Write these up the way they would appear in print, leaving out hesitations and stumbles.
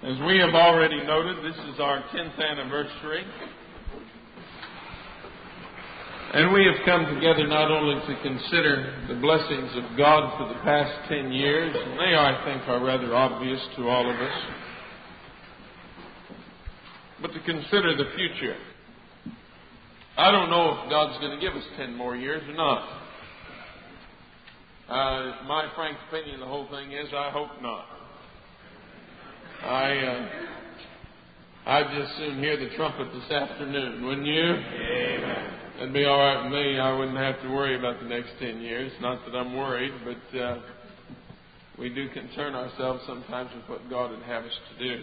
As we have already noted, this is our 10th anniversary. And we have come together not only to consider the blessings of God for the past 10 years, and they, I think, are rather obvious to all of us, but to consider the future. I don't know if God's going to give us 10 more years or not. My frank opinion, the whole thing is, I hope not. I'd just soon hear the trumpet this afternoon, wouldn't you? Amen. That'd be all right with me. I wouldn't have to worry about the next 10 years. Not that I'm worried, but we do concern ourselves sometimes with what God would have us to do.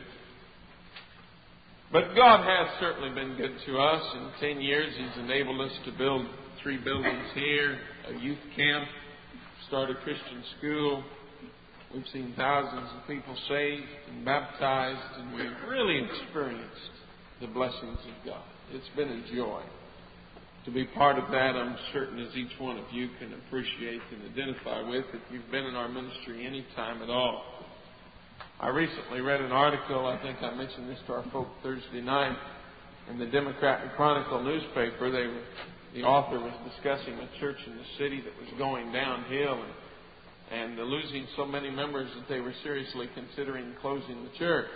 But God has certainly been good to us. In 10 years, He's enabled us to build 3 buildings here, a youth camp, start a Christian school. We've seen thousands of people saved and baptized, and we've really experienced the blessings of God. It's been a joy to be part of that. I'm certain as each one of you can appreciate and identify with if you've been in our ministry any time at all. I recently read an article, I think I mentioned this to our folk Thursday night, in the Democrat and Chronicle newspaper. The author was discussing a church in the city that was going downhill and losing so many members that they were seriously considering closing the church.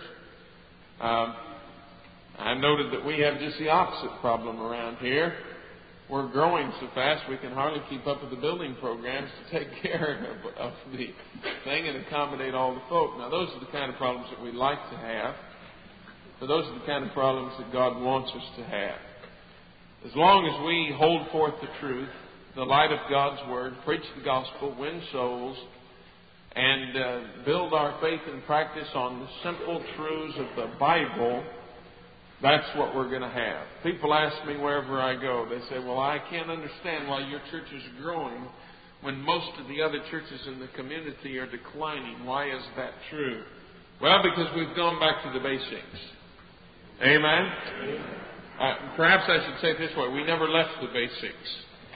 I noted that we have just the opposite problem around here. We're growing so fast we can hardly keep up with the building programs to take care of the thing and accommodate all the folk. Now, those are the kind of problems that we like to have, but those are the kind of problems that God wants us to have. As long as we hold forth the truth, the light of God's Word, preach the gospel, win souls, and build our faith and practice on the simple truths of the Bible, that's what we're going to have. People ask me wherever I go, they say, well, I can't understand why your church is growing when most of the other churches in the community are declining. Why is that true? Well, because we've gone back to the basics. Amen? Perhaps I should say it this way. We never left the basics.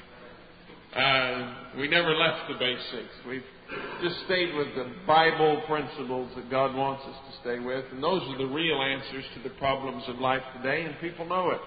We never left the basics. We've just stayed with the Bible principles that God wants us to stay with. And those are the real answers to the problems of life today, and people know it.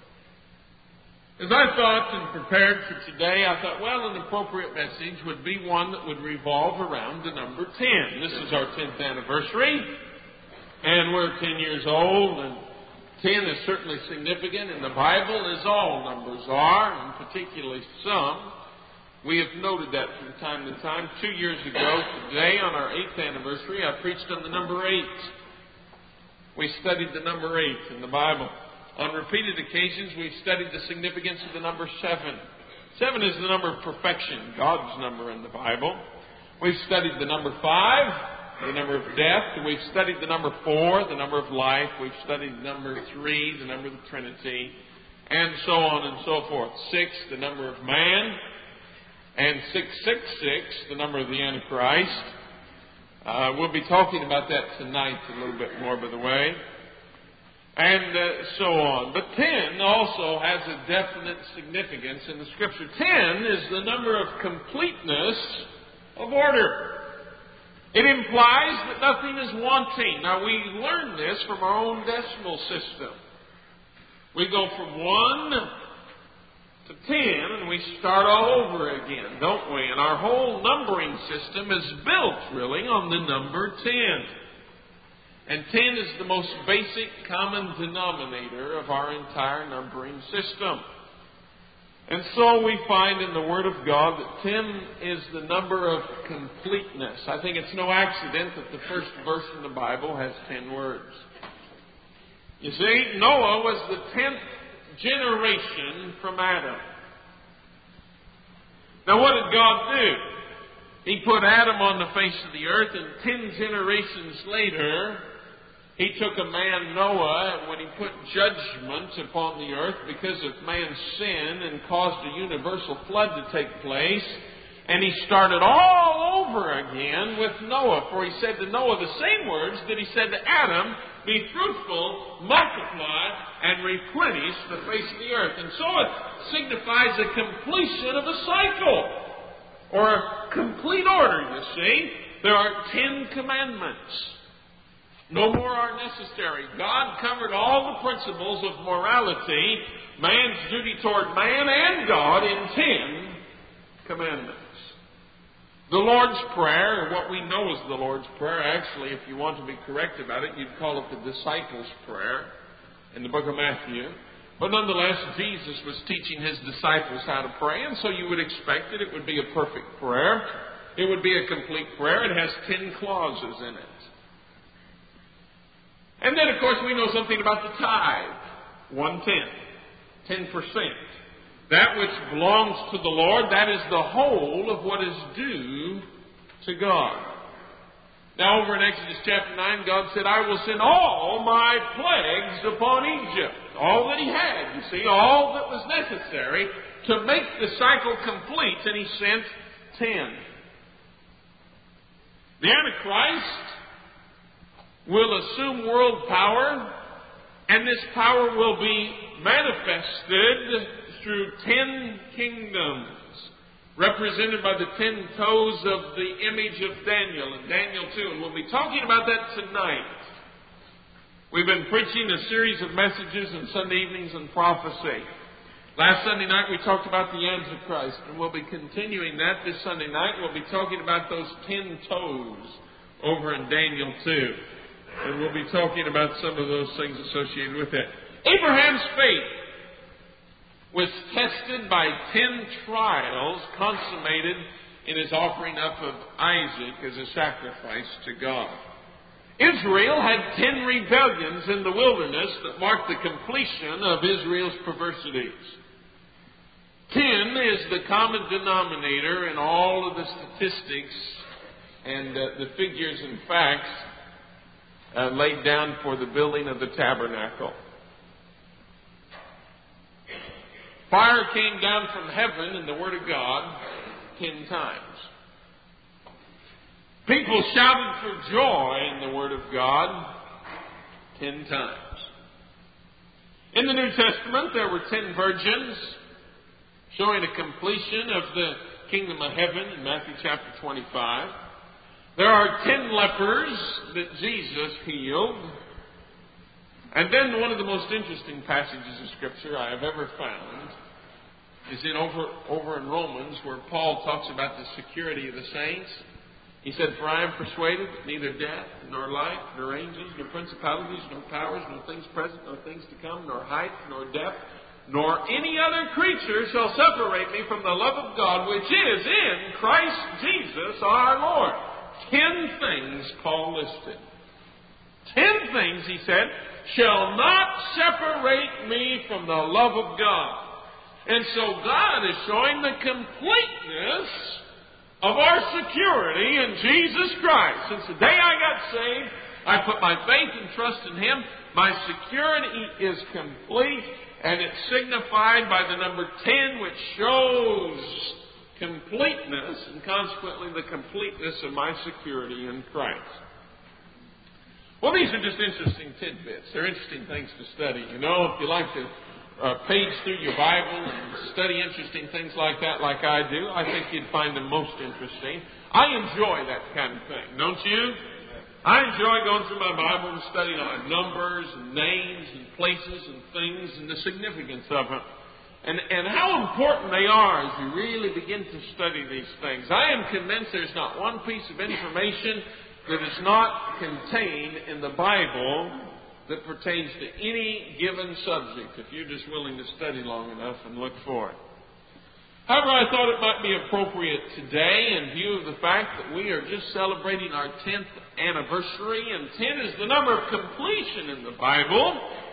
As I thought and prepared for today, I thought, well, an appropriate message would be one that would revolve around the number 10. This is our 10th anniversary, and we're 10 years old, and 10 is certainly significant in the Bible, as all numbers are, and particularly some. We have noted that from time to time. 2 years ago today, on our 8th anniversary, I preached on the number 8. We studied the number 8 in the Bible. On repeated occasions, we've studied the significance of the number 7. 7 is the number of perfection, God's number in the Bible. We've studied the number 5, the number of death. We've studied the number 4, the number of life. We've studied the number 3, the number of the Trinity, and so on and so forth. 6, the number of man. And 666, the number of the Antichrist. We'll be talking about that tonight a little bit more, by the way. And so on. But 10 also has a definite significance in the Scripture. 10 is the number of completeness of order. It implies that nothing is wanting. Now, we learn this from our own decimal system. We go from 1 to 10, and we start all over again, don't we? And our whole numbering system is built, really, on the number 10. And 10 is the most basic common denominator of our entire numbering system. And so we find in the Word of God that 10 is the number of completeness. I think it's no accident that the first verse in the Bible has 10 words. You see, Noah was the 10th generation from Adam. Now, what did God do? He put Adam on the face of the earth, and 10 generations later, He took a man, Noah, and when He put judgment upon the earth because of man's sin and caused a universal flood to take place, and He started all over again with Noah. For He said to Noah the same words that He said to Adam, be fruitful, multiply, and replenish the face of the earth. And so it signifies a completion of a cycle, or a complete order, you see. There are 10 commandments. No more are necessary. God covered all the principles of morality, man's duty toward man and God in 10 commandments. The Lord's Prayer, or what we know as the Lord's Prayer, actually, if you want to be correct about it, you'd call it the disciples' prayer in the book of Matthew. But nonetheless, Jesus was teaching his disciples how to pray, and so you would expect that it would be a perfect prayer. It would be a complete prayer. It has 10 clauses in it. And then, of course, we know something about the tithe. 1/10. 10%. That which belongs to the Lord, that is the whole of what is due to God. Now, over in Exodus chapter 9, God said, I will send all my plagues upon Egypt. All that he had, you see, all that was necessary to make the cycle complete, and he sent 10. The Antichrist will assume world power, and this power will be manifested through 10 kingdoms, represented by the 10 toes of the image of Daniel in Daniel 2. And we'll be talking about that tonight. We've been preaching a series of messages on Sunday evenings on prophecy. Last Sunday night we talked about the Antichrist, and we'll be continuing that this Sunday night. We'll be talking about those 10 toes over in Daniel 2. And we'll be talking about some of those things associated with it. Abraham's faith was tested by 10 trials consummated in his offering up of Isaac as a sacrifice to God. Israel had 10 rebellions in the wilderness that marked the completion of Israel's perversities. 10 is the common denominator in all of the statistics and the figures and facts laid down for the building of the tabernacle. Fire came down from heaven in the Word of God 10 times. People shouted for joy in the Word of God 10 times. In the New Testament, there were 10 virgins showing a completion of the kingdom of heaven in Matthew chapter 25. There are 10 lepers that Jesus healed. And then one of the most interesting passages of Scripture I have ever found is over in Romans, where Paul talks about the security of the saints. He said, For I am persuaded that neither death, nor life, nor angels, nor principalities, nor powers, nor things present, nor things to come, nor height, nor depth, nor any other creature shall separate me from the love of God, which is in Christ Jesus our Lord. 10 things Paul listed. 10 things, he said, shall not separate me from the love of God. And so God is showing the completeness of our security in Jesus Christ. Since the day I got saved, I put my faith and trust in Him. My security is complete, and it's signified by the number 10, which shows completeness, and consequently the completeness of my security in Christ. Well, these are just interesting tidbits. They're interesting things to study. You know, if you like to page through your Bible and study interesting things like that, like I do, I think you'd find them most interesting. I enjoy that kind of thing, don't you? I enjoy going through my Bible and studying on numbers and names and places and things and the significance of them. And how important they are as you really begin to study these things. I am convinced there's not one piece of information that is not contained in the Bible that pertains to any given subject, if you're just willing to study long enough and look for it. However, I thought it might be appropriate today, in view of the fact that we are just celebrating our 10th anniversary, and 10 is the number of completion in the Bible.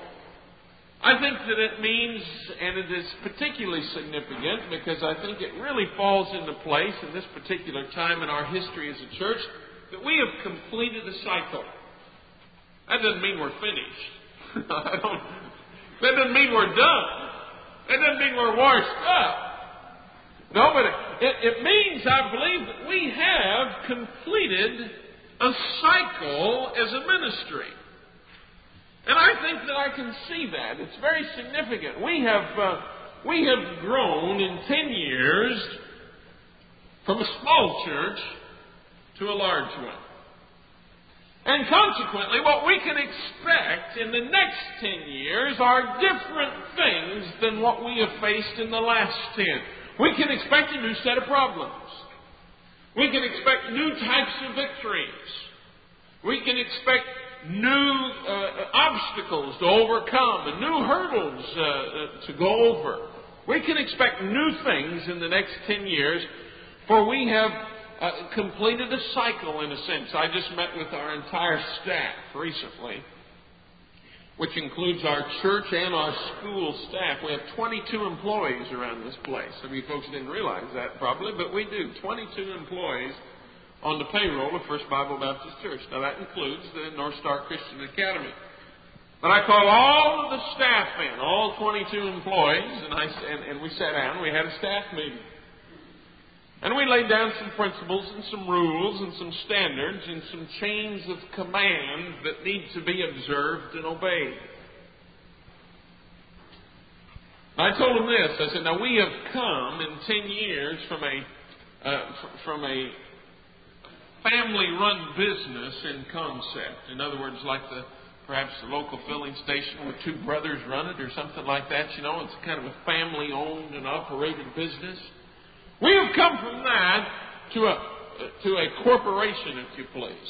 I think that it means, and it is particularly significant, because I think it really falls into place in this particular time in our history as a church, that we have completed a cycle. That doesn't mean we're finished. That doesn't mean we're done. That doesn't mean we're washed up. No, but it means, I believe, that we have completed a cycle as a ministry. And I think that I can see that. It's very significant. We have grown in 10 years from a small church to a large one. And consequently, what we can expect in the next 10 years are different things than what we have faced in the last 10. We can expect a new set of problems. We can expect new types of victories. We can expect new obstacles to overcome and new hurdles to go over. We can expect new things in the next 10 years, for we have completed a cycle in a sense. I just met with our entire staff recently, which includes our church and our school staff. We have 22 employees around this place. Some of you folks didn't realize that probably, but we do. 22 employees on the payroll of First Bible Baptist Church. Now that includes the North Star Christian Academy. But I called all of the staff in, all 22 employees, and we sat down and we had a staff meeting. And we laid down some principles and some rules and some standards and some chains of command that need to be observed and obeyed. I told them this. I said, now we have come in 10 years from a family-run business in concept. In other words, like perhaps the local filling station where two brothers run it or something like that. You know, it's kind of a family-owned and operated business. We have come from that to a corporation, if you please.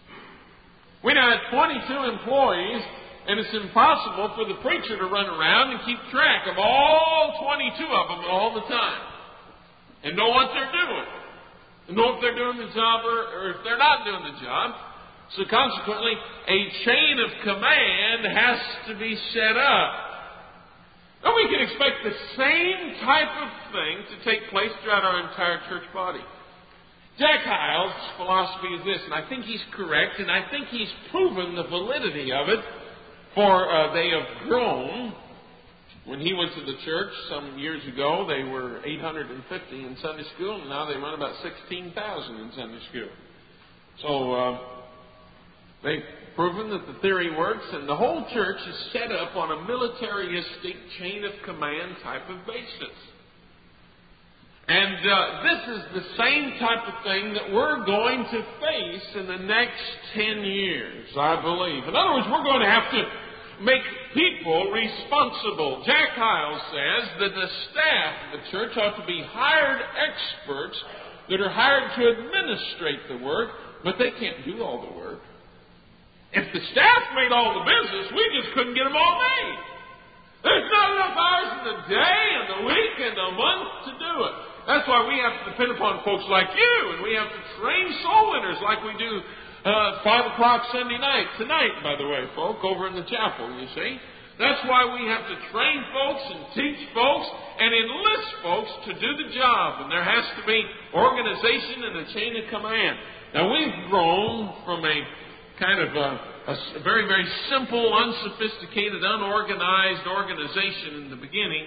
We now have 22 employees, and it's impossible for the preacher to run around and keep track of all 22 of them all the time and know what they're doing, and know if they're doing the job or if they're not doing the job. So consequently, a chain of command has to be set up. Now we can expect the same type of thing to take place throughout our entire church body. Jack Hyles' philosophy is this, and I think he's correct, and I think he's proven the validity of it, for they have grown. When he went to the church some years ago, they were 850 in Sunday school, and now they run about 16,000 in Sunday school. So they've proven that the theory works, and the whole church is set up on a militaristic chain of command type of basis. And this is the same type of thing that we're going to face in the next 10 years, I believe. In other words, we're going to have to make people responsible. Jack Hyles says that the staff of the church ought to be hired experts that are hired to administrate the work, but they can't do all the work. If the staff made all the business, we just couldn't get them all made. There's not enough hours in the day and the week and the month to do it. That's why we have to depend upon folks like you, and we have to train soul winners like we do 5 o'clock Sunday night. Tonight, by the way, folk, over in the chapel, you see. That's why we have to train folks and teach folks and enlist folks to do the job. And there has to be organization and a chain of command. Now, we've grown from a kind of a very, very simple, unsophisticated, unorganized organization in the beginning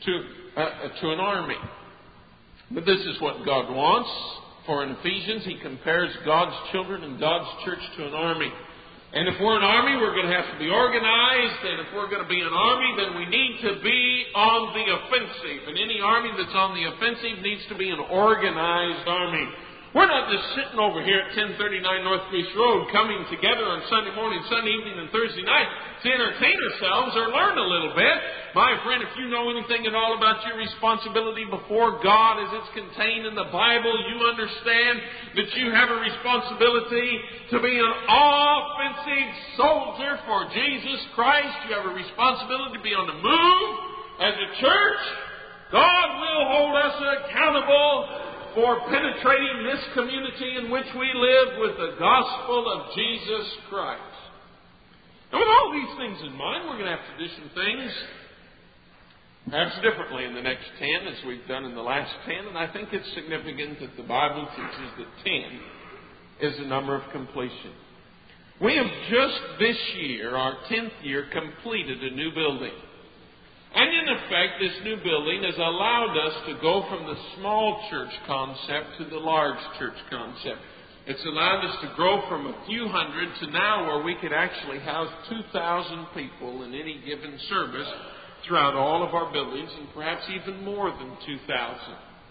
to an army. But this is what God wants. For in Ephesians, he compares God's children and God's church to an army. And if we're an army, we're going to have to be organized. And if we're going to be an army, then we need to be on the offensive. And any army that's on the offensive needs to be an organized army. We're not just sitting over here at 1039 North Greece Road coming together on Sunday morning, Sunday evening, and Thursday night to entertain ourselves or learn a little bit. My friend, if you know anything at all about your responsibility before God as it's contained in the Bible, you understand that you have a responsibility to be an offensive soldier for Jesus Christ. You have a responsibility to be on the move as a church. God will hold us accountable for penetrating this community in which we live with the gospel of Jesus Christ. And with all these things in mind, we're going to have to do some things perhaps differently in the next 10 as we've done in the last 10. And I think it's significant that the Bible teaches that 10 is the number of completion. We have just this year, our 10th year, completed a new building. And in effect, this new building has allowed us to go from the small church concept to the large church concept. It's allowed us to grow from a few hundred to now where we could actually house 2,000 people in any given service throughout all of our buildings, and perhaps even more than 2,000.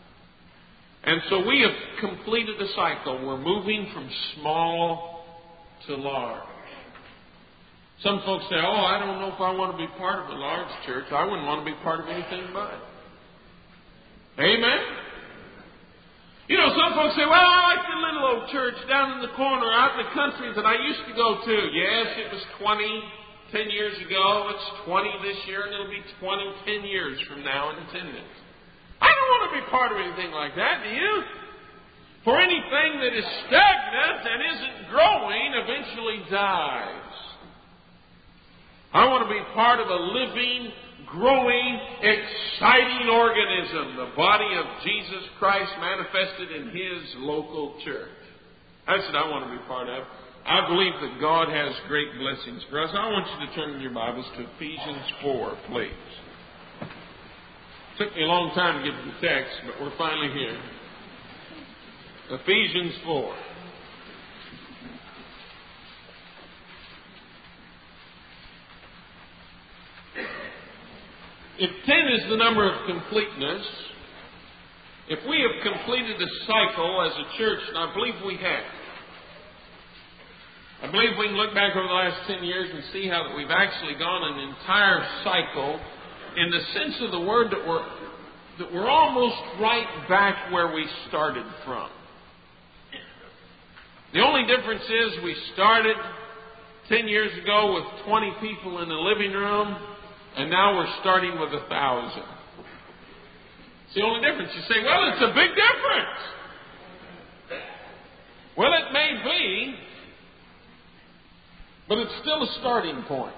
And so we have completed a cycle. We're moving from small to large. Some folks say, oh, I don't know if I want to be part of a large church. I wouldn't want to be part of anything but it. Amen? You know, some folks say, well, I like the little old church down in the corner out in the country that I used to go to. Yes, it was 10 years ago. It's 20 this year, and it'll be 10 years from now in attendance. I don't want to be part of anything like that, do you? For anything that is stagnant and isn't growing eventually dies. I want to be part of a living, growing, exciting organism, the body of Jesus Christ manifested in His local church. That's what I want to be part of. I believe that God has great blessings for us. I want you to turn in your Bibles to Ephesians 4, please. It took me a long time to get to the text, but we're finally here. Ephesians 4. If 10 is the number of completeness, if we have completed a cycle as a church, and I believe we have, I believe we can look back over the last 10 years and see how that we've actually gone an entire cycle in the sense of the word that we're almost right back where we started from. The only difference is we started 10 years ago with 20 people in the living room, and now we're starting with 1,000. It's the only difference. You say, well, it's a big difference. Well, it may be, but it's still a starting point.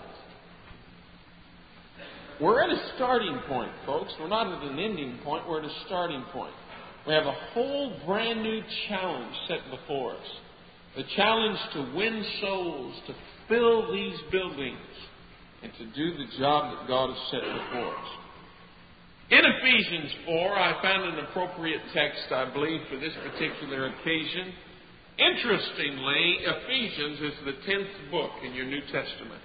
We're at a starting point, folks. We're not at an ending point. We're at a starting point. We have a whole brand new challenge set before us. The challenge to win souls, to fill these buildings, and to do the job that God has set before us. In Ephesians 4, I found an appropriate text, I believe, for this particular occasion. Interestingly, Ephesians is the 10th book in your New Testament.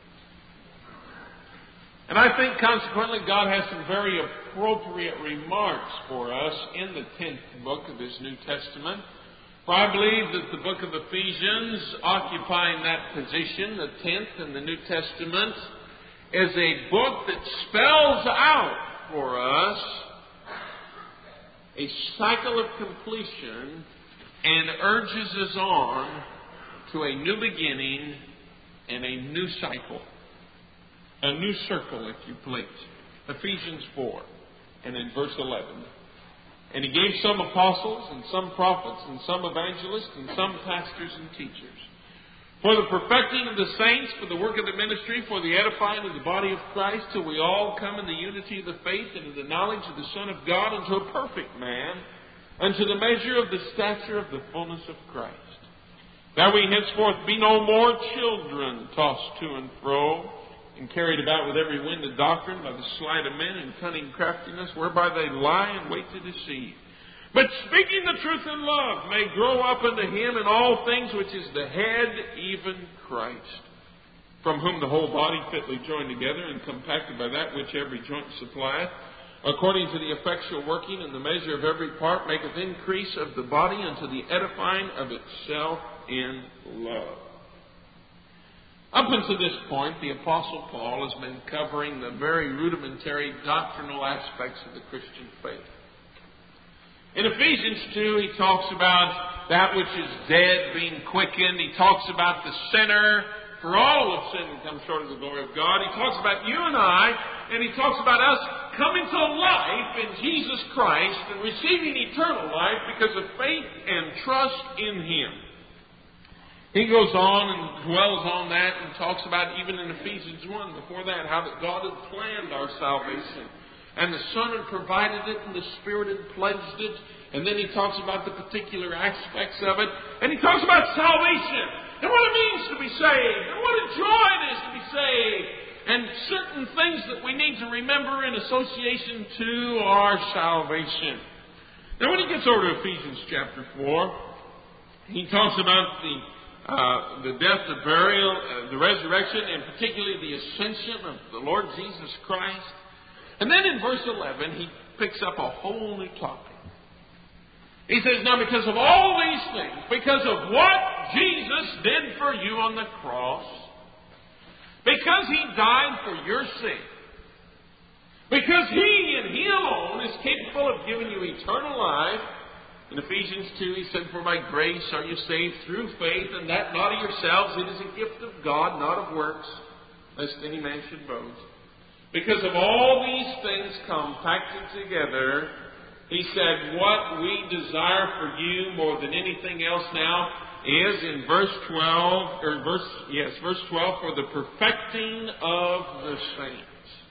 And I think, consequently, God has some very appropriate remarks for us in the 10th book of His New Testament. For I believe that the book of Ephesians, occupying that position, the 10th in the New Testament, is a book that spells out for us a cycle of completion and urges us on to a new beginning and a new cycle. A new circle, if you please. Ephesians 4, and in verse 11. And He gave some apostles, and some prophets, and some evangelists, and some pastors and teachers, for the perfecting of the saints, for the work of the ministry, for the edifying of the body of Christ, till we all come in the unity of the faith and in the knowledge of the Son of God, unto a perfect man, unto the measure of the stature of the fullness of Christ. That we henceforth be no more children, tossed to and fro, and carried about with every wind of doctrine by the sleight of men and cunning craftiness, whereby they lie and wait to deceive. But speaking the truth in love, may grow up unto Him in all things which is the head, even Christ, from whom the whole body fitly joined together and compacted by that which every joint supplieth, according to the effectual working in the measure of every part, maketh increase of the body unto the edifying of itself in love. Up until this point, the Apostle Paul has been covering the very rudimentary doctrinal aspects of the Christian faith. In Ephesians 2, he talks about that which is dead being quickened. He talks about the sinner, for all of sin and come short of the glory of God. He talks about you and I, and he talks about us coming to life in Jesus Christ and receiving eternal life because of faith and trust in Him. He goes on and dwells on that and talks about, even in Ephesians 1, before that, how that God had planned our salvation. And the Son had provided it, and the Spirit had pledged it. And then he talks about the particular aspects of it. And he talks about salvation, and what it means to be saved, and what a joy it is to be saved, and certain things that we need to remember in association to our salvation. Now, when he gets over to Ephesians chapter 4, he talks about the death, the burial, the resurrection, and particularly the ascension of the Lord Jesus Christ. And then in verse 11, he picks up a whole new topic. He says, now because of all these things, because of what Jesus did for you on the cross, because He died for your sin, because He and He alone is capable of giving you eternal life. In Ephesians 2, He said, "For by grace are you saved through faith, and that not of yourselves. It is a gift of God, not of works, lest any man should boast." Because of all these things compacted together, He said, what we desire for you more than anything else now is in verse 12, verse 12, for the perfecting of the saints.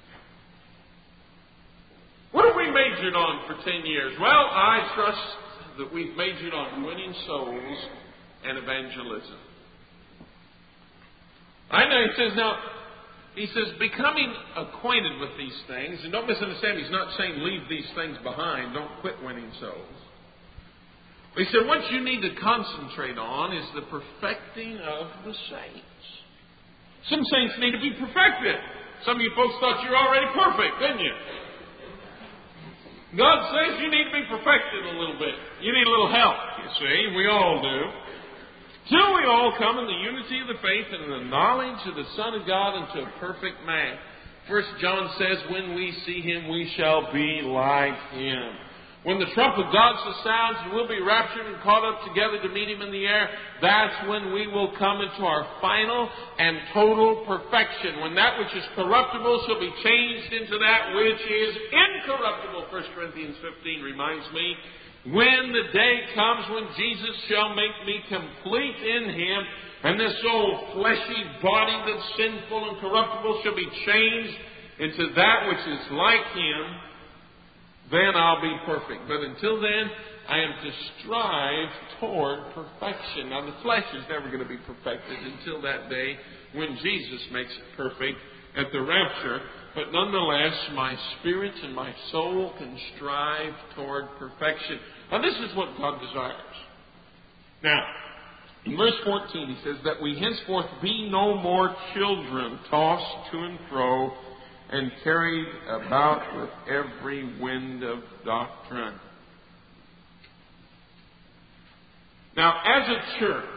What have we majored on for 10 years? Well, I trust that we've majored on winning souls and evangelism. I know he says, becoming acquainted with these things, and don't misunderstand, He's not saying leave these things behind, don't quit winning souls. He said, what you need to concentrate on is the perfecting of the saints. Some saints need to be perfected. Some of you folks thought you were already perfect, didn't you? God says you need to be perfected a little bit. You need a little help, you see. We all do. Till we all come in the unity of the faith and in the knowledge of the Son of God unto a perfect man. 1 John says, when we see Him, we shall be like Him. When the trump of God sounds and we'll be raptured and caught up together to meet Him in the air, that's when we will come into our final and total perfection. When that which is corruptible shall be changed into that which is incorruptible. 1 Corinthians 15 reminds me, when the day comes when Jesus shall make me complete in Him, and this old fleshy body that's sinful and corruptible shall be changed into that which is like Him, then I'll be perfect. But until then, I am to strive toward perfection. Now, the flesh is never going to be perfected until that day when Jesus makes it perfect at the rapture. But nonetheless, my spirit and my soul can strive toward perfection. Now, this is what God desires. Now, in verse 14, He says, that we henceforth be no more children, tossed to and fro, and carried about with every wind of doctrine. Now, as a church,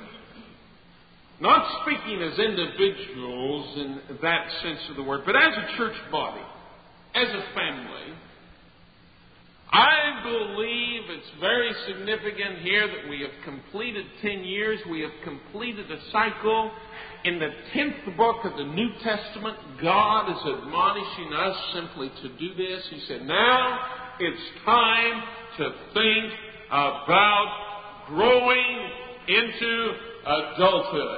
not speaking as individuals in that sense of the word, but as a church body, as a family, I believe it's very significant here that we have completed 10 years. We have completed a cycle. In the 10th book of the New Testament, God is admonishing us simply to do this. He said, now it's time to think about growing into adulthood.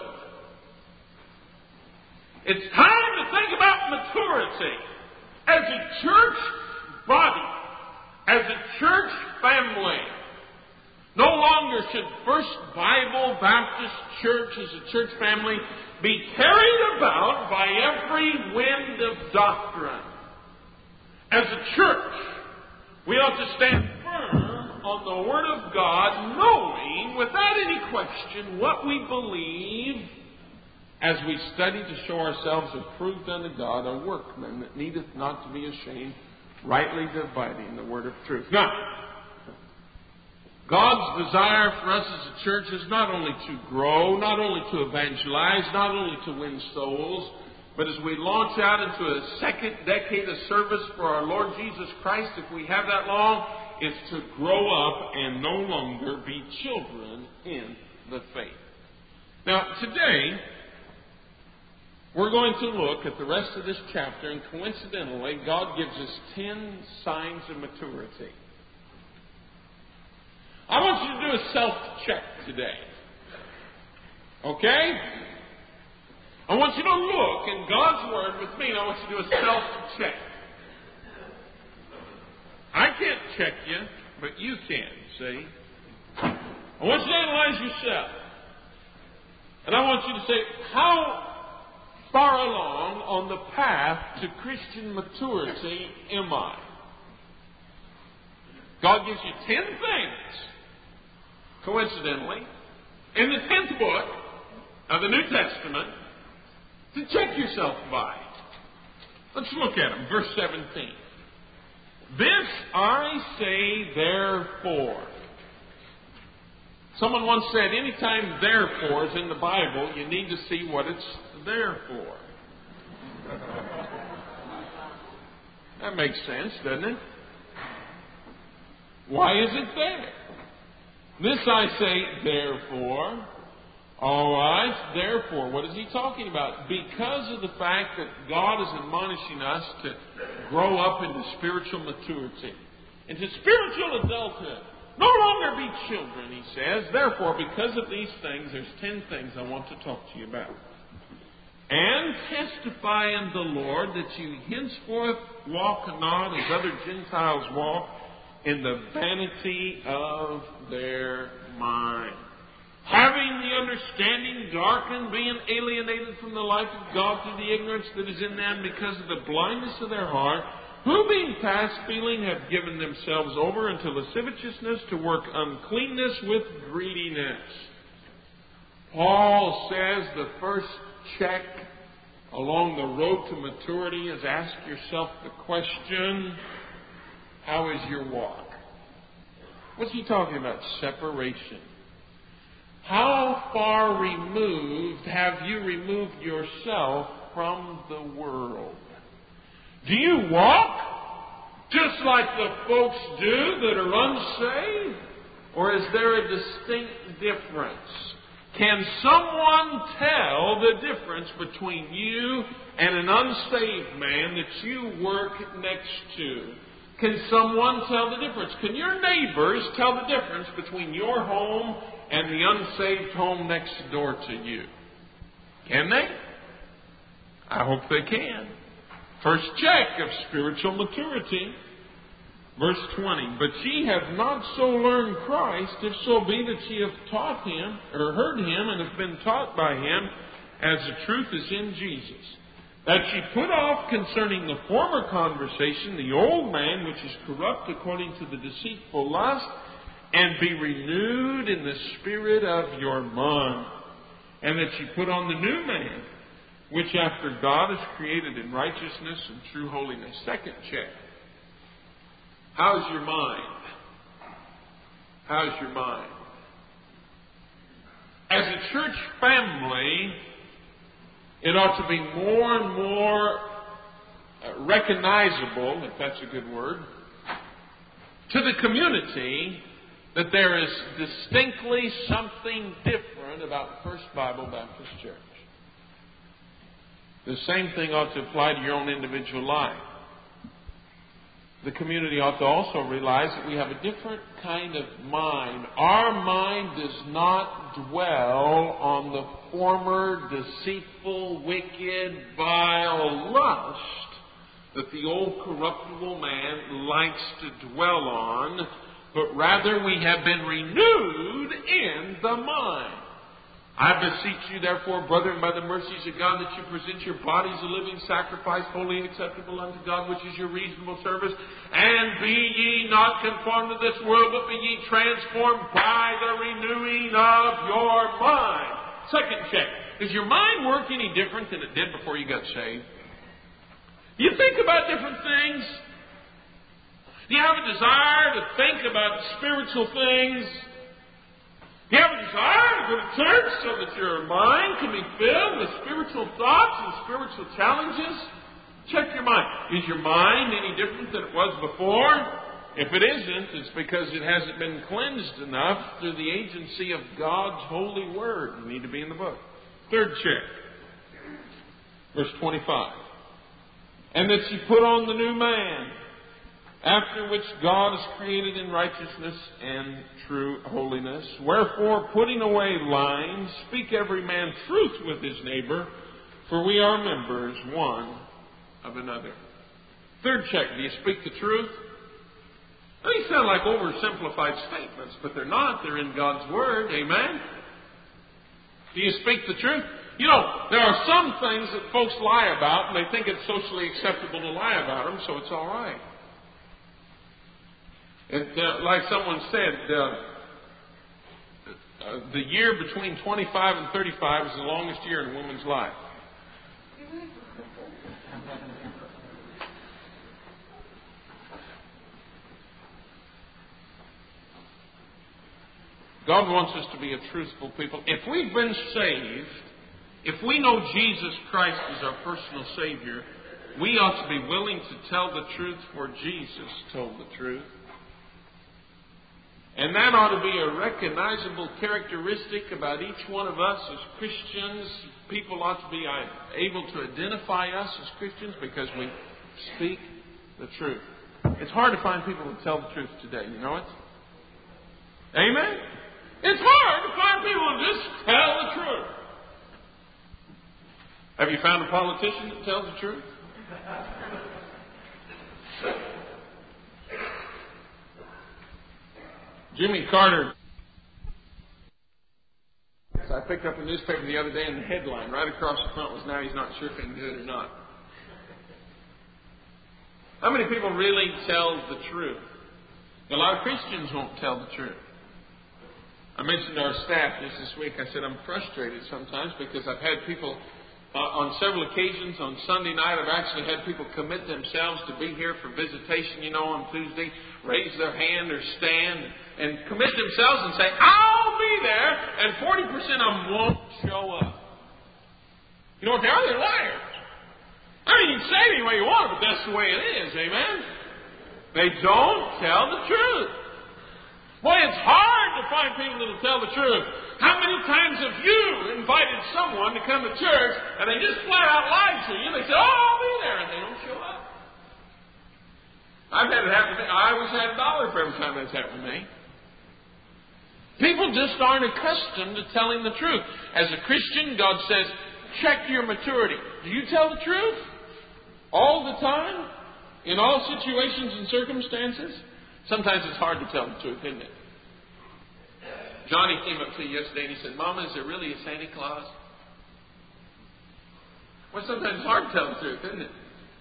It's time to think about maturity. As a church body, as a church family, no longer should First Bible Baptist Church as a church family be carried about by every wind of doctrine. As a church, we ought to stand firm on the Word of God, knowing without any question what we believe, as we study to show ourselves approved unto God, a workman that needeth not to be ashamed, rightly dividing the word of truth. Now, God's desire for us as a church is not only to grow, not only to evangelize, not only to win souls, but as we launch out into a second decade of service for our Lord Jesus Christ, if we have that long, is to grow up and no longer be children in the faith. Now, today, we're going to look at the rest of this chapter, and coincidentally, God gives us 10 signs of maturity. I want you to do a self-check today. Okay? I want you to look in God's Word with me, and I want you to do a self-check. I can't check you, but you can, see? I want you to analyze yourself. And I want you to say, how far along on the path to Christian maturity am I? God gives you 10 things, coincidentally, in the 10th book of the New Testament to check yourself by. Let's look at them. Verse 17. This I say therefore. Someone once said, anytime therefore is in the Bible, you need to see what it's there for. That makes sense, doesn't it? Why is it there? This I say, therefore. All right, therefore, what is he talking about? Because of the fact that God is admonishing us to grow up into spiritual maturity, into spiritual adulthood. No longer be children, he says. Therefore, because of these things, there's 10 things I want to talk to you about. And testify in the Lord that you henceforth walk not as other Gentiles walk, in the vanity of their mind, having the understanding darkened, being alienated from the life of God through the ignorance that is in them because of the blindness of their heart, who being past feeling have given themselves over unto lasciviousness to work uncleanness with greediness. Paul says the first check along the road to maturity is ask yourself the question, how is your walk? What's he talking about? Separation. How far removed have you removed yourself from the world? Do you walk just like the folks do that are unsaved? Or is there a distinct difference? Can someone tell the difference between you and an unsaved man that you work next to? Can someone tell the difference? Can your neighbors tell the difference between your home and the unsaved home next door to you? Can they? I hope they can. First check of spiritual maturity. Verse 20. But ye have not so learned Christ, if so be that ye have taught him, or heard him, and have been taught by him, as the truth is in Jesus. That ye put off concerning the former conversation the old man, which is corrupt according to the deceitful lust, and be renewed in the spirit of your mind. And that ye put on the new man, which after God is created in righteousness and true holiness. Second check. How's your mind? How's your mind? As a church family, it ought to be more and more recognizable, if that's a good word, to the community that there is distinctly something different about First Bible Baptist Church. The same thing ought to apply to your own individual life. The community ought to also realize that we have a different kind of mind. Our mind does not dwell on the former deceitful, wicked, vile lust that the old corruptible man likes to dwell on, but rather we have been renewed in the mind. I beseech you, therefore, brethren, by the mercies of God, that you present your bodies a living sacrifice, holy and acceptable unto God, which is your reasonable service. And be ye not conformed to this world, but be ye transformed by the renewing of your mind. Second check. Does your mind work any different than it did before you got saved? Do you think about different things? Do you have a desire to think about spiritual things? Do you have a desire to go to church so that your mind can be filled with spiritual thoughts and spiritual challenges? Check your mind. Is your mind any different than it was before? If it isn't, it's because it hasn't been cleansed enough through the agency of God's holy word. You need to be in the book. Third check. Verse 25. And that you put on the new man, after which God is created in righteousness and true holiness. Wherefore, putting away lying, speak every man truth with his neighbor, for we are members one of another. Third check, do you speak the truth? They sound like oversimplified statements, but they're not. They're in God's Word. Amen? Do you speak the truth? You know, there are some things that folks lie about, and they think it's socially acceptable to lie about them, so it's all right. Like someone said, the year between 25 and 35 is the longest year in a woman's life. God wants us to be a truthful people. If we've been saved, if we know Jesus Christ is our personal Savior, we ought to be willing to tell the truth, for Jesus told the truth. And that ought to be a recognizable characteristic about each one of us as Christians. People ought to be able to identify us as Christians because we speak the truth. It's hard to find people who tell the truth today. You know it? Amen? It's hard to find people who just tell the truth. Have you found a politician that tells the truth? Jimmy Carter. I picked up a newspaper the other day, and the headline right across the front was, "Now he's not sure if he's good or not." How many people really tell the truth? A lot of Christians won't tell the truth. I mentioned to our staff just this week, I said I'm frustrated sometimes because I've had people on several occasions on Sunday night, I've actually had people commit themselves to be here for visitation, on Tuesday, raise their hand or stand and commit themselves and say, "I'll be there," and 40% of them won't show up. You know what they are? They're liars. I mean, you can say it any way you want, but that's the way it is, amen? They don't tell the truth. Boy, it's hard to find people that will tell the truth. How many times have you invited someone to come to church and they just flat out lied to you? They say, "Oh, I'll be there," and they don't show up. I've had it happen to me. I always had $1 for every time that's happened to me. People just aren't accustomed to telling the truth. As a Christian, God says, check your maturity. Do you tell the truth? All the time? In all situations and circumstances? Sometimes it's hard to tell the truth, isn't it? Johnny came up to you yesterday and he said, "Mama, is there really a Santa Claus?" Well, sometimes it's hard to tell the truth, isn't it?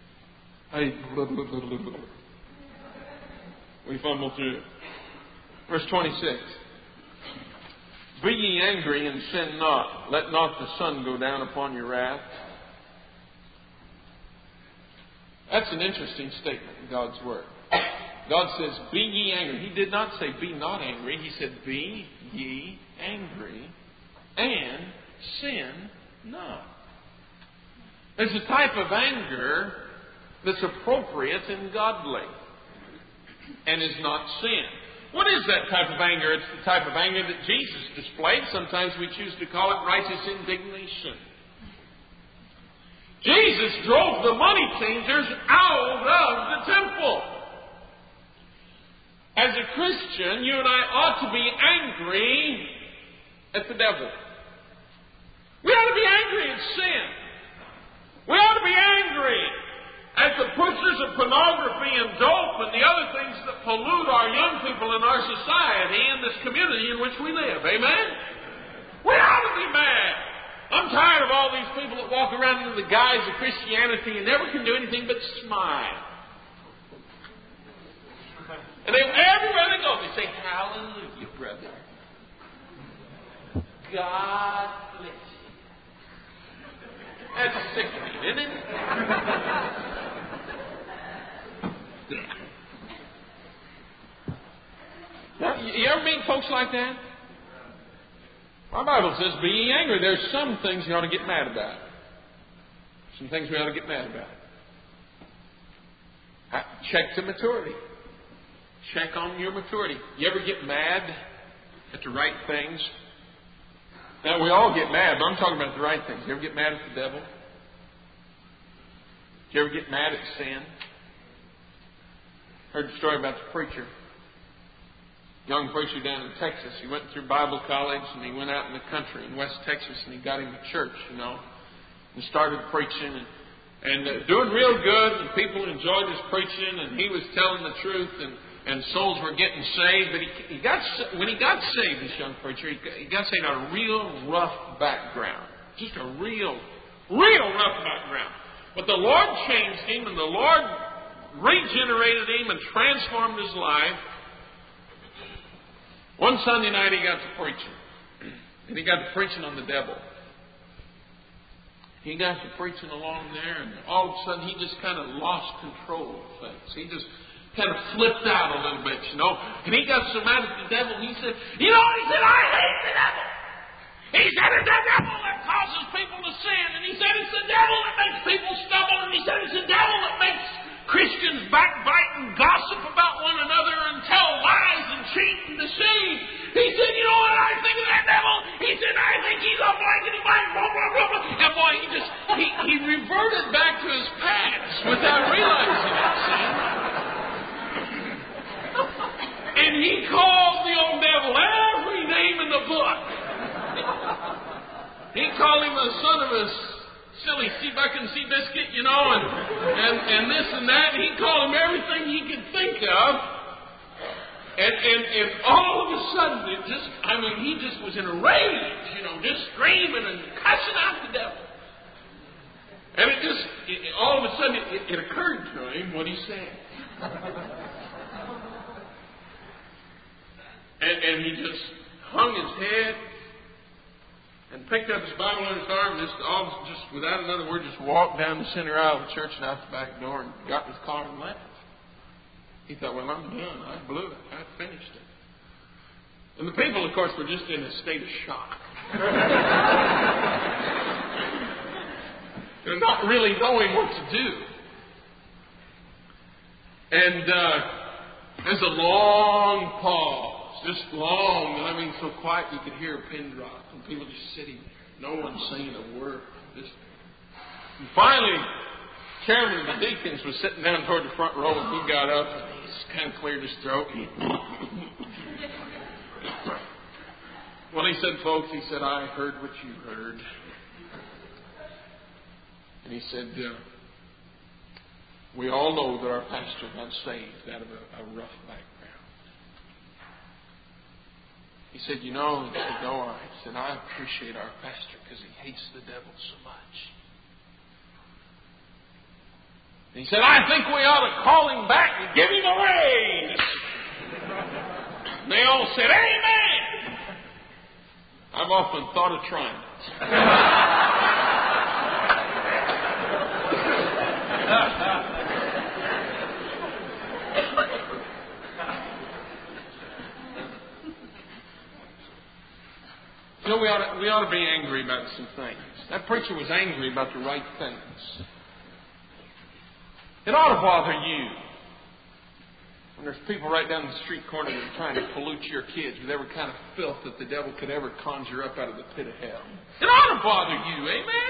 We fumble through it. Verse 26. "Be ye angry and sin not. Let not the sun go down upon your wrath." That's an interesting statement in God's Word. God says, "Be ye angry." He did not say, "Be not angry." He said, "Be ye angry and sin not." There's a type of anger that's appropriate and godly and is not sin. What is that type of anger? It's the type of anger that Jesus displayed. Sometimes we choose to call it righteous indignation. Jesus drove the money changers out of the temple. As a Christian, you and I ought to be angry at the devil. We ought to be angry at sin. We ought to be angry at the pushers of pornography and dope and the other things that pollute our young people in our society and this community in which we live. Amen? We ought to be mad. I'm tired of all these people that walk around in the guise of Christianity and never can do anything but smile. And everywhere they go, they say, "Hallelujah, brother. God bless you." That's sickening, isn't it? Now, you ever meet folks like that? My Bible says, "Be ye angry." There's some things you ought to get mad about. Some things we ought to get mad about. Check the maturity. Check on your maturity. You ever get mad at the right things? Now, we all get mad, but I'm talking about the right things. You ever get mad at the devil? Do you ever get mad at sin? Heard the story about the preacher. Young preacher down in Texas. He went through Bible college and he went out in the country in West Texas and he got him a church, and started preaching and doing real good, and people enjoyed his preaching, and he was telling the truth, and souls were getting saved. But when he got saved, this young preacher, he got saved on a real rough background. Just a real rough background. But the Lord changed him, and the Lord regenerated him and transformed his life. One Sunday night he got to preaching. And he got to preaching on the devil. He got to preaching along there, and all of a sudden he just kind of lost control of things. kind of flipped out a little bit, you know. And he got so mad at the devil, he said, I hate the devil. He said, it's the devil that causes people to sin. And he said, it's the devil that makes people stumble. And he said, it's the devil that makes Christians backbite and gossip about one another and tell lies and cheat and deceive. He said, you know what I think of that devil? He said, I think he's a blankety blank, blah, blah, blah, blah. And boy, he reverted back to his past without realizing it, see? And he called the old devil every name in the book. He called him a son of a silly sea buck and sea biscuit, you know, and this and that. He called him everything he could think of. And all of a sudden, he just was in a rage, you know, just screaming and cussing out the devil. And all of a sudden, it occurred to him what he said. And he just hung his head and picked up his Bible on his arm, just without another word, just walked down the center aisle of the church and out the back door and got in his car and left. He thought, well, I'm done. I blew it. I finished it. And the people, of course, were just in a state of shock. They're not really knowing what to do. And there's a long pause. Just long, so quiet you could hear a pin drop. And people just sitting there. No one saying a word. And finally, chairman of the deacons was sitting down toward the front row, and he got up and he just kind of cleared his throat. Well, he said, folks, I heard what you heard. And he said, we all know that our pastor got saved out of a rough background. He said, I appreciate our pastor because he hates the devil so much. And he said, I think we ought to call him back and give him a raise. And they all said, amen. I've often thought of trying we ought to be angry about some things. That preacher was angry about the right things. It ought to bother you when there's people right down the street corner that are trying to pollute your kids with every kind of filth that the devil could ever conjure up out of the pit of hell. It ought to bother you, amen?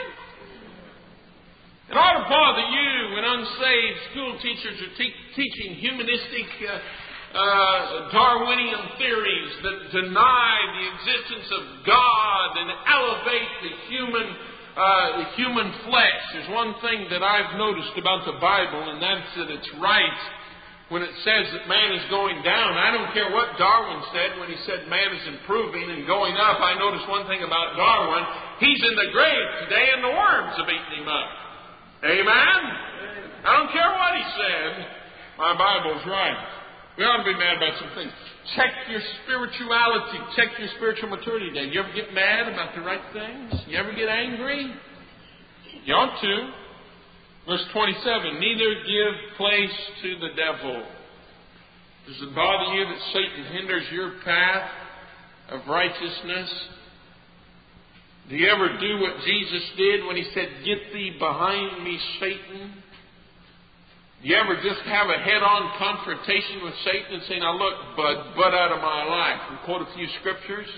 It ought to bother you when unsaved school teachers are teaching humanistic Darwinian theories that deny the existence of God and elevate the human flesh. There's one thing that I've noticed about the Bible, and that's that it's right when it says that man is going down. I don't care what Darwin said when he said man is improving and going up. I noticed one thing about Darwin. He's in the grave today and the worms have eaten him up. Amen? I don't care what he said. My Bible's right. We ought to be mad about some things. Check your spirituality. Check your spiritual maturity day. You ever get mad about the right things? You ever get angry? You ought to. Verse 27, neither give place to the devil. Does it bother you that Satan hinders your path of righteousness? Do you ever do what Jesus did when he said, get thee behind me, Satan? Do you ever just have a head-on confrontation with Satan and say, now look, bud, butt out of my life, and quote a few scriptures?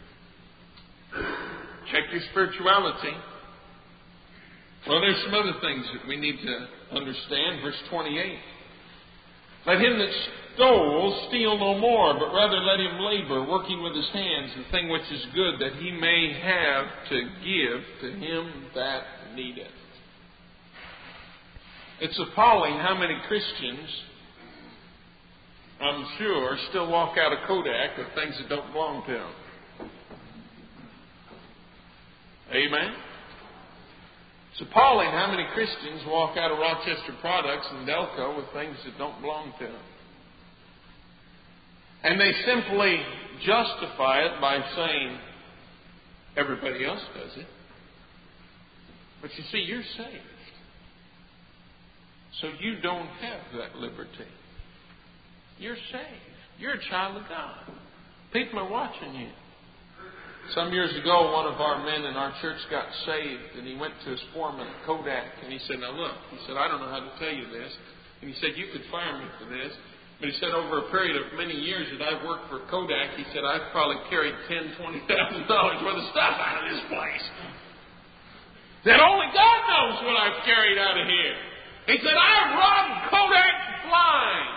Check your spirituality. Well, there's some other things that we need to understand. Verse 28. Let him that stole steal no more, but rather let him labor, working with his hands, the thing which is good, that he may have to give to him that needeth. It's appalling how many Christians, I'm sure, still walk out of Kodak with things that don't belong to them. Amen? It's appalling how many Christians walk out of Rochester Products and Delco with things that don't belong to them. And they simply justify it by saying, everybody else does it. But you see, you're saved. So you don't have that liberty. You're saved. You're a child of God. People are watching you. Some years ago, one of our men in our church got saved, and he went to his foreman at Kodak, and he said, now look, he said, I don't know how to tell you this. And he said, you could fire me for this. But he said, over a period of many years that I've worked for Kodak, he said, I've probably carried $10,000, $20,000 worth of stuff out of this place. That only God knows what I've carried out of here. He said, I've robbed Kodak blind.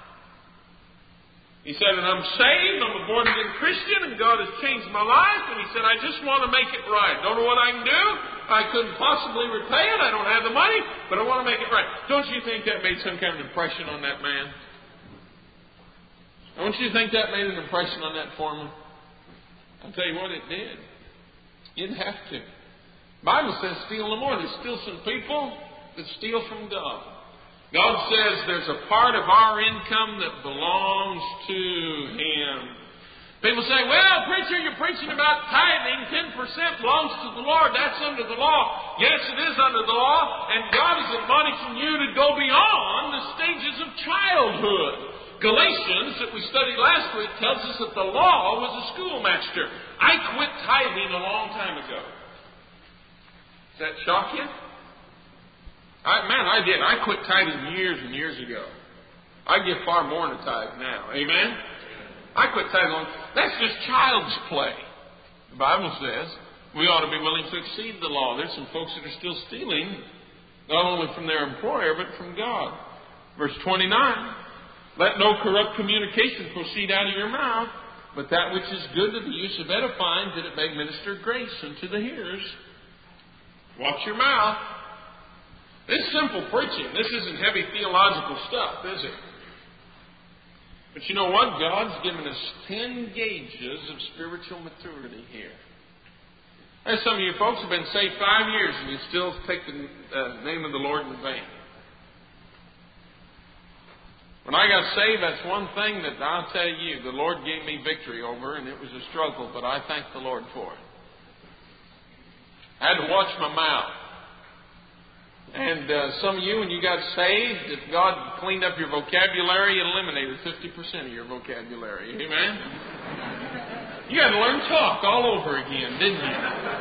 He said, and I'm saved, I'm a born-again Christian, and God has changed my life. And he said, I just want to make it right. Don't know what I can do. I couldn't possibly repay it. I don't have the money, but I want to make it right. Don't you think that made some kind of impression on that man? Don't you think that made an impression on that foreman? I'll tell you what, it did. You didn't have to. The Bible says steal no more. There's still some people that steal from God. God says there's a part of our income that belongs to Him. People say, well, preacher, you're preaching about tithing. 10% belongs to the Lord. That's under the law. Yes, it is under the law. And God is admonishing you to go beyond the stages of childhood. Galatians, that we studied last week, tells us that the law was a schoolmaster. I quit tithing a long time ago. Does that shock you? I did. I quit tithing years and years ago. I give far more than a tithe now. Amen? I quit tithing. That's just child's play. The Bible says we ought to be willing to exceed the law. There's some folks that are still stealing, not only from their employer, but from God. Verse 29, let no corrupt communication proceed out of your mouth, but that which is good to the use of edifying, that it may minister grace unto the hearers. Watch your mouth. This is simple preaching. This isn't heavy theological stuff, is it? But you know what? God's given us 10 gauges of spiritual maturity here. There's some of you folks who have been saved 5 years and you still take the name of the Lord in vain. When I got saved, that's one thing that I'll tell you, the Lord gave me victory over, and it was a struggle, but I thank the Lord for it. I had to watch my mouth. And some of you, when you got saved, if God cleaned up your vocabulary, it eliminated 50% of your vocabulary. Amen? You had to learn talk all over again, didn't you?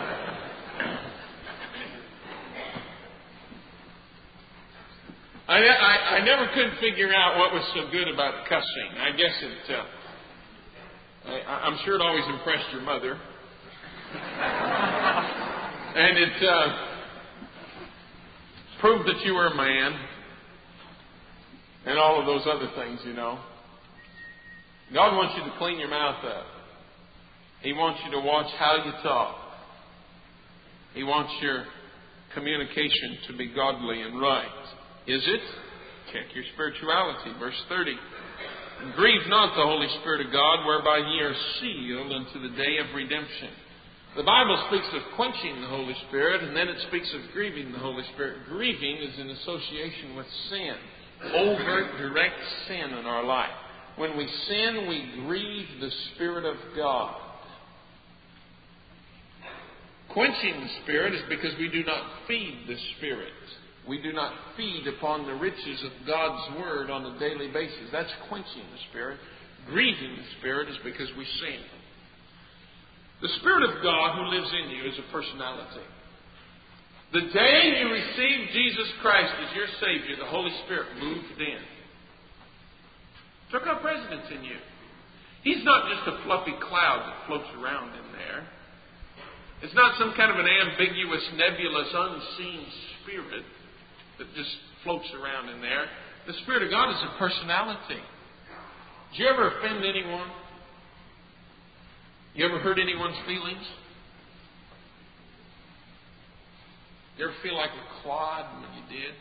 I never could figure out what was so good about cussing. I guess I'm sure it always impressed your mother. And it proved that you were a man. And all of those other things, you know. God wants you to clean your mouth up. He wants you to watch how you talk. He wants your communication to be godly and right. Is it? Check your spirituality. Verse 30. Grieve not the Holy Spirit of God, whereby ye are sealed unto the day of redemption. The Bible speaks of quenching the Holy Spirit, and then it speaks of grieving the Holy Spirit. Grieving is in association with sin. Overt, direct sin in our life. When we sin, we grieve the Spirit of God. Quenching the Spirit is because we do not feed the Spirit. We do not feed upon the riches of God's Word on a daily basis. That's quenching the Spirit. Grieving the Spirit is because we sin. The Spirit of God who lives in you is a personality. The day you received Jesus Christ as your Savior, the Holy Spirit moved in. Took up residence in you. He's not just a fluffy cloud that floats around in there. It's not some kind of an ambiguous, nebulous, unseen spirit that just floats around in there. The Spirit of God is a personality. Did you ever offend anyone? You ever hurt anyone's feelings? You ever feel like a clod when you did?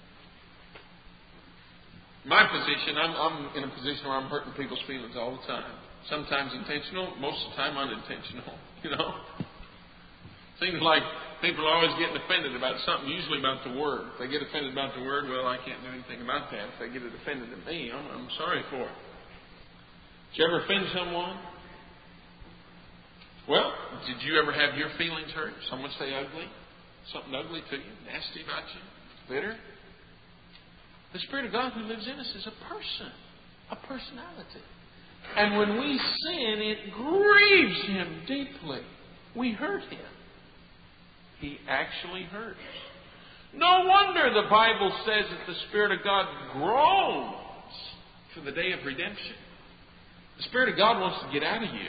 My position, I'm in a position where I'm hurting people's feelings all the time. Sometimes intentional, most of the time unintentional. You know? Seems like people are always getting offended about something, usually about the Word. If they get offended about the Word, well, I can't do anything about that. If they get offended at me, I'm sorry for it. Did you ever offend someone? Well, did you ever have your feelings hurt? Someone say ugly? Something ugly to you? Nasty about you? Bitter? The Spirit of God who lives in us is a person. a personality. And when we sin, it grieves Him deeply. We hurt Him. He actually hurts. No wonder the Bible says that the Spirit of God groans for the day of redemption. The Spirit of God wants to get out of you.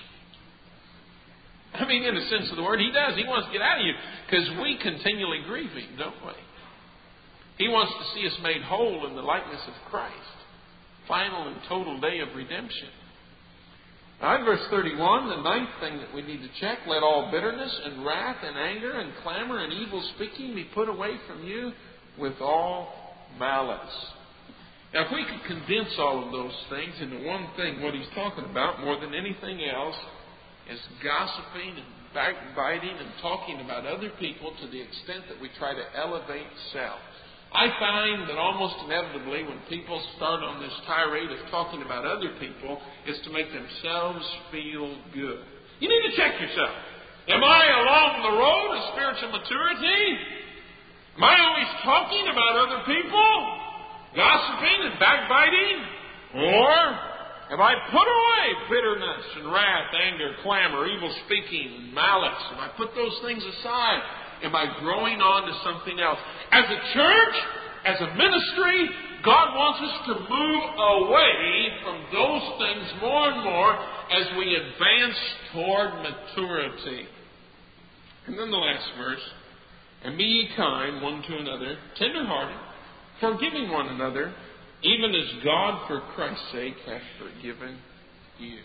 I mean, in the sense of the word, He does. He wants to get out of you because we continually grieve Him, don't we? He wants to see us made whole in the likeness of Christ. Final and total day of redemption. Now, in verse 31, the ninth thing that we need to check, let all bitterness and wrath and anger and clamor and evil speaking be put away from you with all malice. Now, if we could condense all of those things into one thing, what he's talking about more than anything else is gossiping and backbiting and talking about other people to the extent that we try to elevate self. I find that almost inevitably when people start on this tirade of talking about other people, it's to make themselves feel good. You need to check yourself. Am I along the road of spiritual maturity? Am I always talking about other people? Gossiping and backbiting? Or have I put away bitterness and wrath, anger, clamor, evil speaking, and malice? Have I put those things aside? Am I growing on to something else? As a church, as a ministry, God wants us to move away from those things more and more as we advance toward maturity. And then the last verse, and be ye kind one to another, tender-hearted, forgiving one another, even as God for Christ's sake hath forgiven you.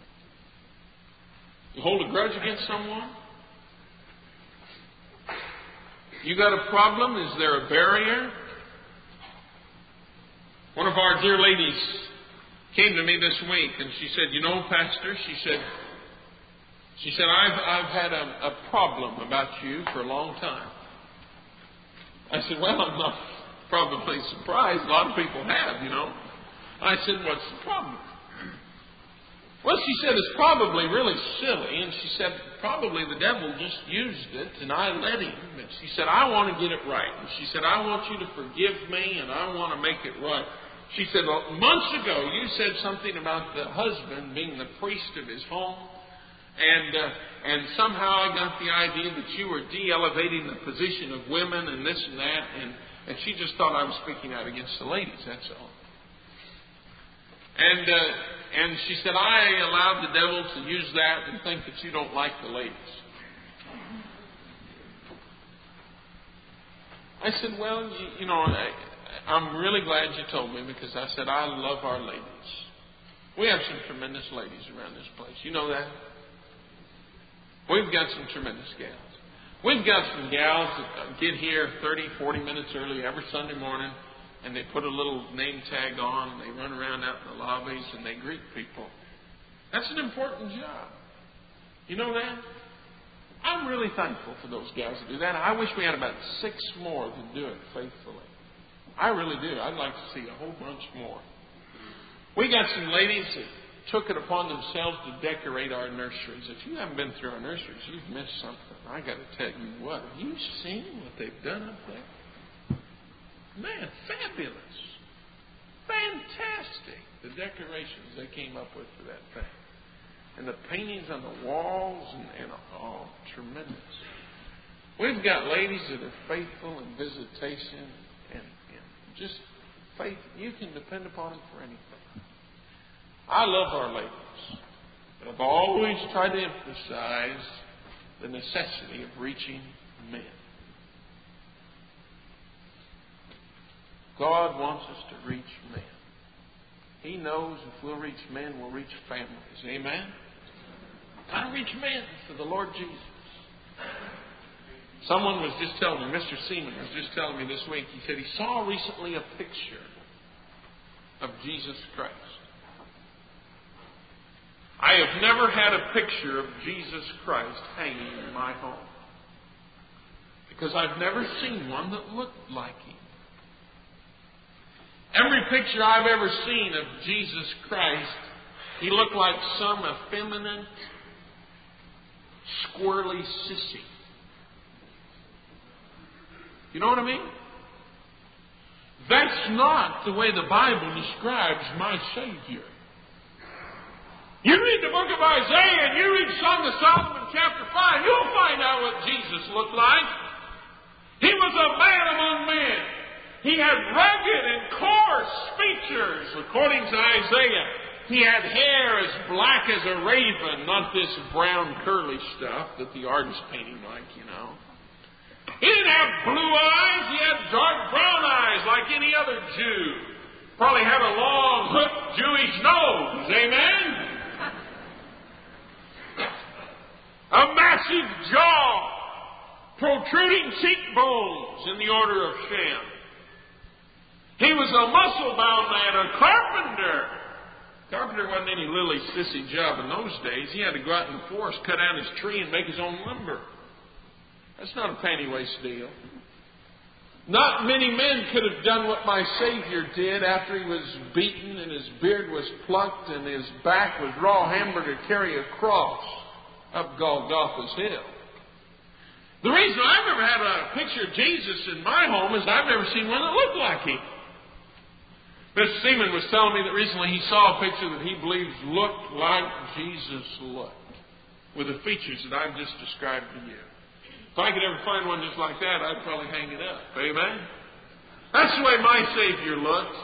You hold a grudge against someone? You got a problem? Is there a barrier? One of our dear ladies came to me this week and she said, you know, Pastor, she said, I've had a problem about you for a long time. I said, well, I'm not probably surprised. A lot of people have, you know. I said, what's the problem? Well, she said, it's probably really silly. And she said, probably the devil just used it and I let him. But she said, I want to get it right. And she said, I want you to forgive me and I want to make it right. She said, well, months ago you said something about the husband being the priest of his home. And somehow I got the idea that you were de-elevating the position of women and this and that. And she just thought I was speaking out against the ladies, that's all. And she said, I allowed the devil to use that and think that you don't like the ladies. I said, well, you know, I'm really glad you told me because I said, I love our ladies. We have some tremendous ladies around this place. You know that? We've got some tremendous gals. We've got some gals that get here 30, 40 minutes early every Sunday morning. And they put a little name tag on, and they run around out in the lobbies, and they greet people. That's an important job. You know that? I'm really thankful for those guys that do that. I wish we had about 6 more that do it faithfully. I really do. I'd like to see a whole bunch more. We got some ladies that took it upon themselves to decorate our nurseries. If you haven't been through our nurseries, you've missed something. I got to tell you what. Have you seen what they've done up there? Man, fabulous. Fantastic. The decorations they came up with for that thing. And the paintings on the walls and tremendous. We've got ladies that are faithful in visitation and just faith. You can depend upon them for anything. I love our ladies. But I've always tried to emphasize the necessity of reaching men. God wants us to reach men. He knows if we'll reach men, we'll reach families. Amen? Got to reach men for the Lord Jesus. Someone was just telling me, Mr. Seaman was just telling me this week, he said he saw recently a picture of Jesus Christ. I have never had a picture of Jesus Christ hanging in my home. Because I've never seen one that looked like Him. Every picture I've ever seen of Jesus Christ, He looked like some effeminate, squirrely sissy. You know what I mean? That's not the way the Bible describes my Savior. You read the book of Isaiah and you read Song of Solomon chapter 5, you'll find out what Jesus looked like. He was a man among men. He had rugged and coarse features, according to Isaiah. He had hair as black as a raven, not this brown curly stuff that the artist painted like, you know. He didn't have blue eyes. He had dark brown eyes like any other Jew. Probably had a long, hooked Jewish nose. Amen? A massive jaw. Protruding cheekbones in the order of Shem. He was a muscle-bound man, a carpenter. Carpenter wasn't any lily sissy job in those days. He had to go out in the forest, cut down his tree, and make his own lumber. That's not a penny-waste deal. Not many men could have done what my Savior did after he was beaten and his beard was plucked and his back was raw hammered to carry a cross up Golgotha's hill. The reason I've never had a picture of Jesus in my home is I've never seen one that looked like him. Mr. Seaman was telling me that recently he saw a picture that he believes looked like Jesus looked, with the features that I've just described to you. If I could ever find one just like that, I'd probably hang it up. Amen? That's the way my Savior looked.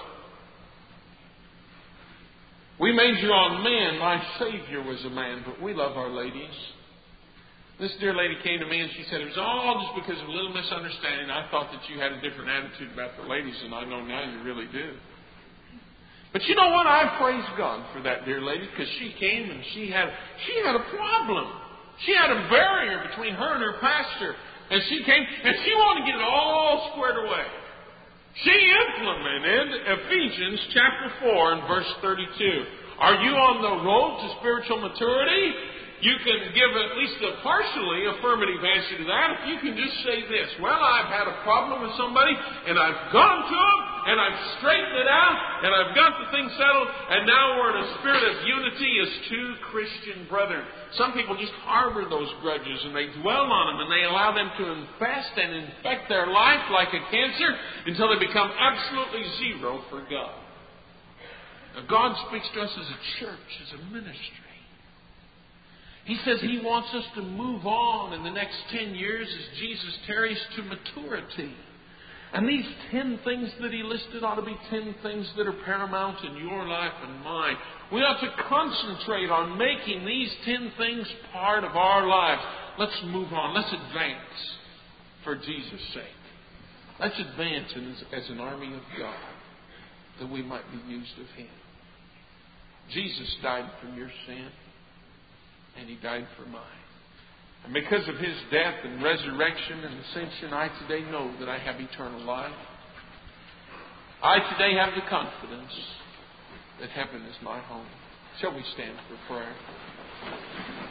We major on men. My Savior was a man, but we love our ladies. This dear lady came to me and she said, it was all just because of a little misunderstanding. I thought that you had a different attitude about the ladies, and I know now you really do. But you know what? I praise God for that dear lady, because she came and she had a problem. She had a barrier between her and her pastor. And she came and she wanted to get it all squared away. She implemented Ephesians chapter 4 and verse 32. Are you on the road to spiritual maturity? You can give at least a partially affirmative answer to that if you can just say this. Well, I've had a problem with somebody, and I've gone to them, and I've straightened it out, and I've got the thing settled, and now we're in a spirit of unity as two Christian brethren. Some people just harbor those grudges, and they dwell on them, and they allow them to infest and infect their life like a cancer until they become absolutely zero for God. Now, God speaks to us as a church, as a ministry. He says He wants us to move on in the next 10 years as Jesus tarries to maturity. And these 10 things that He listed ought to be 10 things that are paramount in your life and mine. We ought to concentrate on making these 10 things part of our lives. Let's move on. Let's advance for Jesus' sake. Let's advance as an army of God that we might be used of Him. Jesus died for your sin. And He died for mine. And because of His death and resurrection and ascension, I today know that I have eternal life. I today have the confidence that heaven is my home. Shall we stand for prayer?